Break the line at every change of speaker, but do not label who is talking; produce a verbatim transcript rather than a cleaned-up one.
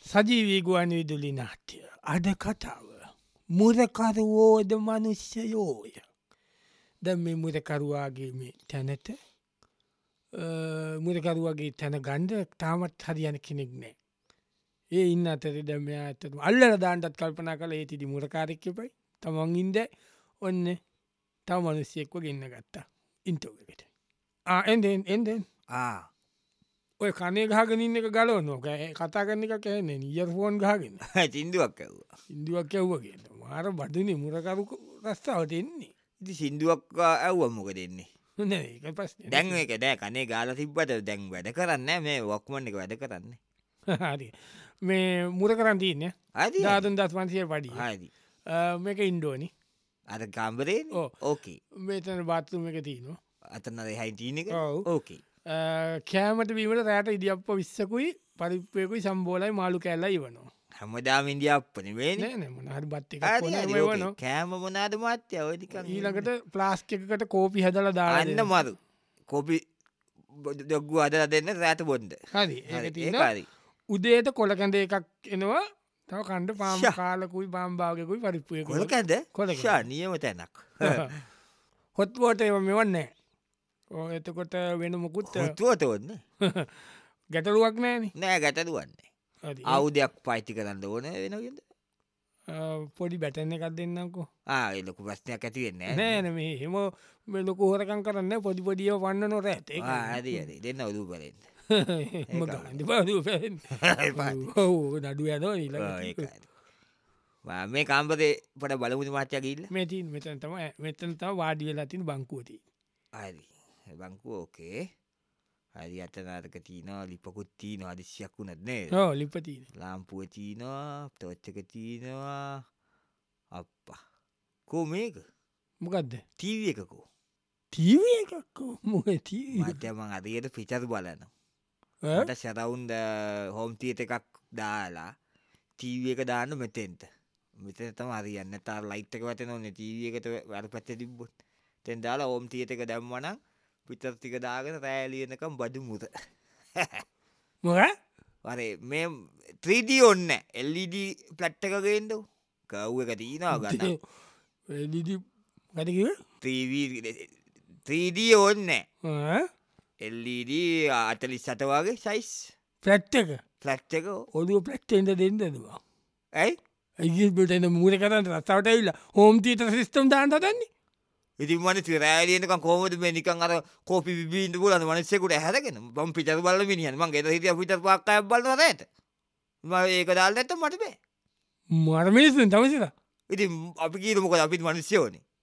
සජීවී ගුවන් විදුලි නාට්‍ය අද කතාව මුරකරුවෝද මනුෂ්‍යයෝය. ද මේ මුරකරුවාගේ මේ තැනට මුරකරුවගේ තැන ගණ්ඩ තාමත් හරියන කෙනෙක් නෑ. ඒ ඉන්න අතර දමයා ඇතම අල්ලර දාන්ටත් කල්පනා කළ ඒතිදි මුරකාරක්්‍යපයි තමන් ඉන්ද ඔන්න තව මනුස්්‍යයෙක්ව ගන්න ගත්තා ඉන්ටෝකට එන්ෙන් එන්දෙන් ඔය කනේ ගහගනින්න එක ගලව නොක කතා කරන එක කෑන නිියර් ෆෝන් ගහගෙන
සිින්දුවක් ඇව්ව
ඉන්දුවක් ඇව්වගේ මාර බඩුනේ මුරකරු රස්ථාවට එන්නේ
ඉති සිින්දුවක් ඇව්ව මොක දෙන්නේ
නෑ පස්
දැන් එක දෑ කනේ ගාල තිබ්බට දැන් වැඩ කරන්න මේ වක්මන් එක වැඩ කරන්න
හරි මේ මුර කරන් තියන්න
අද
ධාතුන් දස් පන්සිය පඩි
හරි
මේක ඉන්ඩෝනි
අද කාම්බරේ ඕකේ
මේතන බාත්තුම එක තියනවා
අතන්න දෙහයි තියනක
ඔව්.
ඕකේ
කෑමට වීමට රෑට ඉදිියප්ප විස්සකුයි පරිපයකුයි සම්බෝලයි මාළු කැල්ලයි වනවා
හැමදාම ඉන්දියප්පන වේ
හරි බත්
වන කෑම මොනාද මාත්‍ය ඔයදික
ඊළඟට ප්ලාස්්කකට කෝපි හදල දාන්න
අන්න මරු කොපි දොග්ගු අදල දෙන්න රෑත බොන්්ද
හරි
හරි
උදේට කොලකැඳ එකක් එනවා තව කණ්ඩ පාම කාලකුයි බාම්භාගකුයි පරිපුය
කොලකැද කොලෂා නියම තැනක්
හොත්වෝට එව මෙවන්නේ එතකොට වෙන මුකුත්
තුවට ඔන්න
ගැටලුවක් නෑන
නෑ ගැටලුවන්නේ අවුදයක් පයිති කරන්න ඕන වෙනගෙද
පොඩි බැටන්න එකක් දෙන්නකෝ
ආලොකු ප්‍රශ්නයක් ඇතිවෙන්න
නෑන මේ හෙම ලොකු හොරකන් කරන්න පොඩි පොඩිය වන්න නොර ඇත
ඇද දෙන්න ඔදු කරෙන්න්න
නඩු ඇද
මේ කාම්පතේ පට බලමුති මාච්චා ගිල්ල
මෙතින් මෙතන තම මෙතන තම වාඩිය ලතින් බංකුවති
හරි බංකුව ඕකේ හරි අතනාරක තියනවා ලිපකුත් තියන අදිශ්‍යයක් වුනත් නේ
ලිපති
ලාම්පුුව චීනවා තොච්චක තියනවා අප කෝ මේක
මොකක්ද
තීව එකකෝ
තීව එකක්කෝ මොක
මතයමං අදයට පිචර බලන ට සැරවුන්ද හෝම්තියට එකක් දාලා තීව එක දාන්න මෙතෙන්ට මෙතන තම අරියන්න තා ලයිට්ක වත නොන්න තීව එකට වැඩ පත්ත තිබ්බොත් තැන් දාලා ඕම් තියට එක දැම්මන පිතරතික දාගෙන රෑලියනකම් බඩු මුද
මොක
වරේ මේ ත්‍රීඩී ඔන්න එල්ඩ ප්ලට්ටකගෙන්ද කව් එක තිීනවා ගන්න ත්‍රීඩී ඔන්න එල්ඩ අතලිස් සට වගේ සයිස්
ෆලට් එක
ෆලට් එක
ඔදුව පලට්ටෙන්ට දෙන්නදවා
ඇයි
ඇගිට මූර කරන්න රස්සාවට ඇල්ලා හෝම්තීට සිිස්ටම් දාන්ට දන්නේ
ඉතින් මන රෑලියනක කෝමද මේ නිකන් අර කෝපි බීන්ට පුලන මනසෙකුට හැරගෙන බම් පිචර බල මිනිියන් මගේ හිටිය පිට පක්කය බලන ඇත ම ඒක දාල් ඇත මට බේ
මරමිනිස්සුන් තමසිද
ඉතින් අපි කියීමක අපිත් මනුස්්‍යයෝනේ